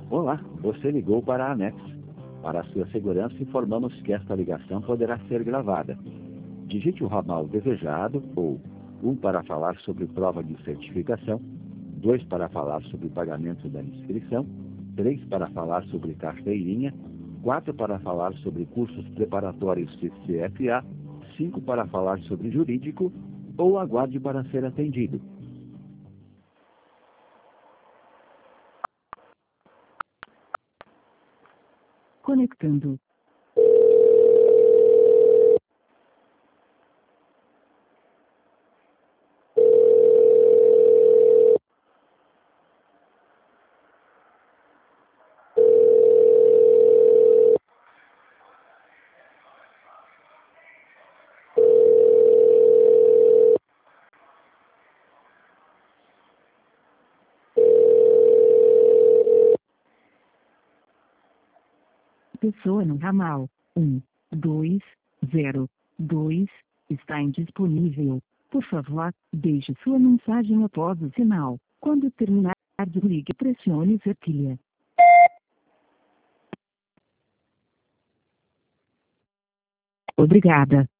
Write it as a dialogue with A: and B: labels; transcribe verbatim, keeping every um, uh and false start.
A: Olá, você ligou para a Anex. Para a sua segurança, informamos que esta ligação poderá ser gravada. Digite o ramal desejado ou um para falar sobre prova de certificação, dois para falar sobre pagamento da inscrição, três para falar sobre carteirinha, quatro para falar sobre cursos preparatórios C F A, cinco para falar sobre jurídico ou aguarde para ser atendido.
B: Conectando. Pessoa no ramal um, dois, zero, dois está indisponível. Por favor, deixe sua mensagem após o sinal. Quando terminar de ligar, pressione o cerquilha. Obrigada.